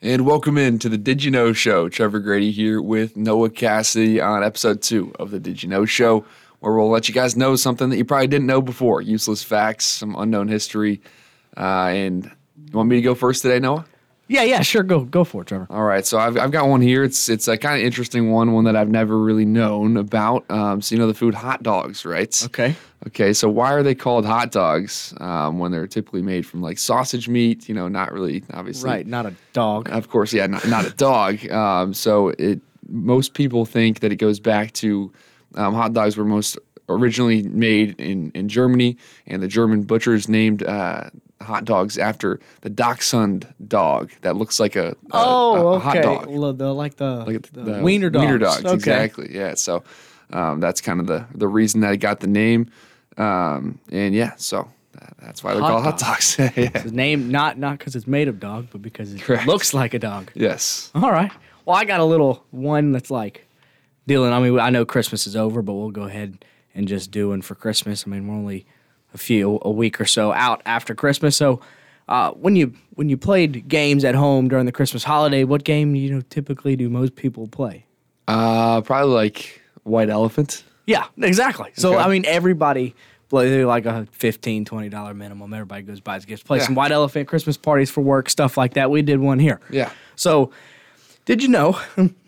And welcome in to the Did You Know Show. Trevor Grady here with Noah Cassidy on episode 2 of the Did You Know Show, where we'll let you guys know something that you probably didn't know before. Useless facts, some unknown history. And you want me to go first today, Noah? Yeah, sure. Go for it, Trevor. All right, so I've got one here. It's a kind of interesting one that I've never really known about. So you know the food hot dogs, right? Okay, so why are they called hot dogs when they're typically made from like sausage meat? You know, not really, obviously. Right, not a dog. Of course, yeah, not a dog. So most people think that it goes back to hot dogs were most originally made in Germany, and the German butchers named hot dogs after the Dachshund dog that looks like a hot dog. Like the Wiener dogs. Wiener dogs, okay. Exactly. Yeah. So that's kind of the reason that it got the name. And yeah, so that's why they're called hot dogs. Yeah. It's named not because it's made of dog, but because it Correct. looks like a dog. Yes. All right. Well, I got a little one that's like dealing. I mean, I know Christmas is over, but we'll go ahead and just do one for Christmas. I mean, we're only a week or so out after Christmas. So when you played games at home during the Christmas holiday, what game typically do most people play? Probably like White Elephant. Yeah, exactly. So Okay. I mean, everybody plays like a $15, $20 minimum. Everybody goes buys gifts, play some White Elephant, Christmas parties for work, stuff like that. We did one here. Yeah. So did you know?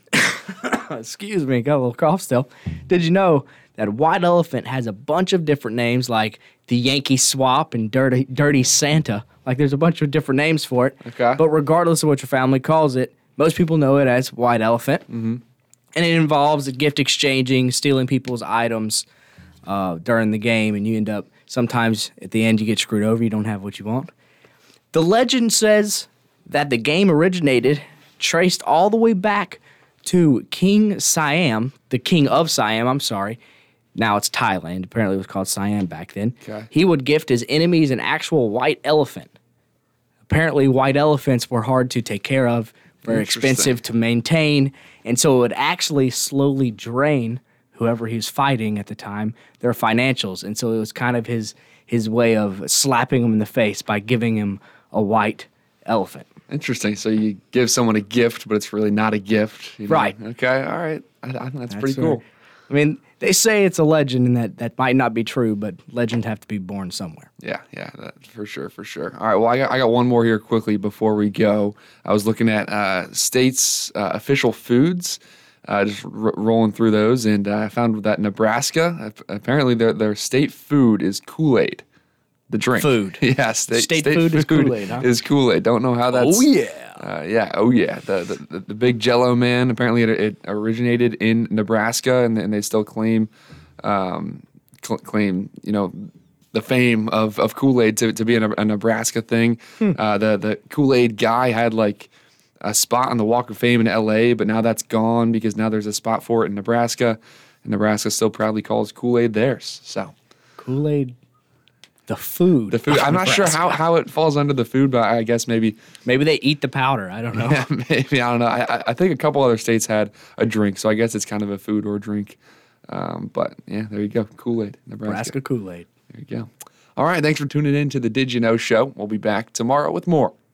Excuse me, got a little cough still. Did you know that White Elephant has a bunch of different names like the Yankee Swap and Dirty Santa? Like there's a bunch of different names for it. Okay. But regardless of what your family calls it, most people know it as White Elephant. Mm-hmm. And it involves gift exchanging, stealing people's items during the game, and you end up, sometimes at the end you get screwed over, you don't have what you want. The legend says that the game traced all the way back to King Siam, the king of Siam, I'm sorry. Now it's Thailand. Apparently it was called Siam back then. Okay. He would gift his enemies an actual white elephant. Apparently white elephants were hard to take care of, very expensive to maintain, and so it would actually slowly drain whoever he was fighting at the time, their financials. And so it was kind of his way of slapping him in the face by giving him a white elephant. Interesting. So you give someone a gift, but it's really not a gift. You know? Right. Okay. All right. I think that's pretty cool. Right. I mean, they say it's a legend, and that might not be true, but legends have to be born somewhere. Yeah, for sure. All right, well, I got one more here quickly before we go. I was looking at states' official foods, just rolling through those, and I found that Nebraska, apparently their state food is Kool-Aid, the drink. Food. Yeah, state food is Kool-Aid, huh? Is Kool-Aid. Don't know how that's... Oh, yeah. The big Jell-O man, apparently it originated in Nebraska, and they still claim the fame of Kool-Aid to be a Nebraska thing. The Kool-Aid guy had like a spot on the Walk of Fame in L.A., but now that's gone because now there's a spot for it in Nebraska, and Nebraska still proudly calls Kool-Aid theirs. So Kool-Aid, the food. I'm not sure how it falls under the food, but I guess maybe they eat the powder. I don't know. Yeah, maybe, I don't know. I think a couple other states had a drink, so I guess it's kind of a food or drink. But yeah, there you go. Kool-Aid, Nebraska Kool-Aid. There you go. All right, thanks for tuning in to the Did You Know Show. We'll be back tomorrow with more.